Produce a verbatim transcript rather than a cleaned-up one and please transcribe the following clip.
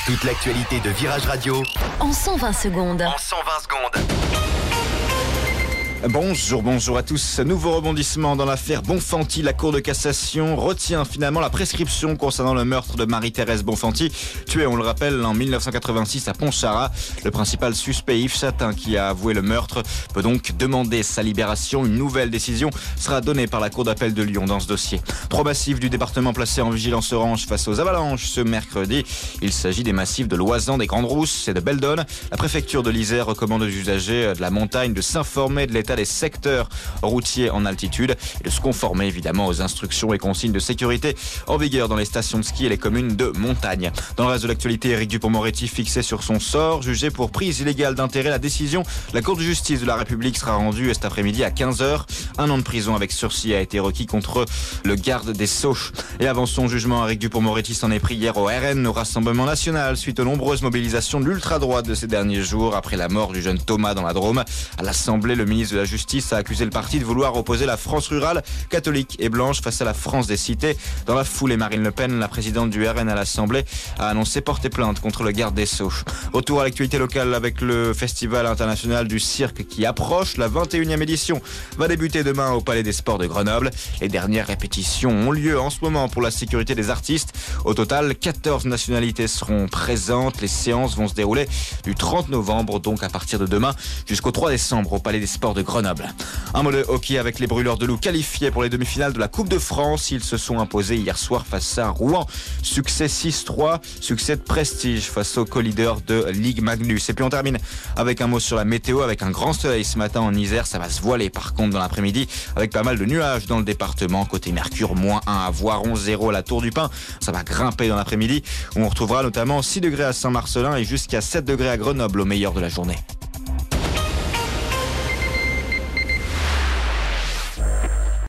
Toute l'actualité de Virage Radio en cent vingt secondes. En cent vingt secondes. Bonjour, bonjour à tous. Nouveau rebondissement dans l'affaire Bonfanti. La Cour de cassation retient finalement la prescription concernant le meurtre de Marie-Thérèse Bonfanti, tuée, on le rappelle, en mille neuf cent quatre-vingt-six à Pontcharrat. Le principal suspect, Yves Chatin, qui a avoué le meurtre, peut donc demander sa libération. Une nouvelle décision sera donnée par la Cour d'appel de Lyon dans ce dossier. Trois massifs du département placés en vigilance orange face aux avalanches ce mercredi. Il s'agit des massifs de Loisan, des Grandes Rousses et de Beldonne. La préfecture de l'Isère recommande aux usagers de la montagne de s'informer de l'état des secteurs routiers en altitude et de se conformer évidemment aux instructions et consignes de sécurité en vigueur dans les stations de ski et les communes de montagne. Dans le reste de l'actualité, Éric Dupond-Moretti fixé sur son sort, jugé pour prise illégale d'intérêt. La décision de la Cour de justice de la République sera rendue cet après-midi à quinze heures. Un an de prison avec sursis a été requis contre le garde des Sceaux. Et avant son jugement, Éric Dupond-Moretti s'en est pris hier au R N, au Rassemblement National, suite aux nombreuses mobilisations de l'ultra-droite de ces derniers jours après la mort du jeune Thomas dans la Drôme. À l'Assemblée, le ministre de la Justice a accusé le parti de vouloir opposer la France rurale, catholique et blanche face à la France des cités. Dans la foulée, Marine Le Pen, la présidente du R N à l'Assemblée, a annoncé porter plainte contre le garde des Sceaux. Retour à l'actualité locale avec le Festival international du cirque qui approche. La vingt et unième édition va débuter demain au Palais des Sports de Grenoble. Les dernières répétitions ont lieu en ce moment pour la sécurité des artistes. Au total, quatorze nationalités seront présentes. Les séances vont se dérouler du trente novembre, donc à partir de demain, jusqu'au trois décembre au Palais des Sports de Grenoble. Un mot de hockey avec les Brûleurs de Loup qualifiés pour les demi-finales de la Coupe de France. Ils se sont imposés hier soir face à Rouen. Succès six trois, succès de prestige face aux co-leaders de Ligue Magnus. Et puis on termine avec un mot sur la météo, avec un grand soleil ce matin en Isère. Ça va se voiler par contre dans l'après-midi avec pas mal de nuages dans le département. Côté Mercure, moins un à Voiron, zéro à la Tour du Pin. Ça va grimper dans l'après-midi où on retrouvera notamment six degrés à Saint-Marcelin et jusqu'à sept degrés à Grenoble au meilleur de la journée.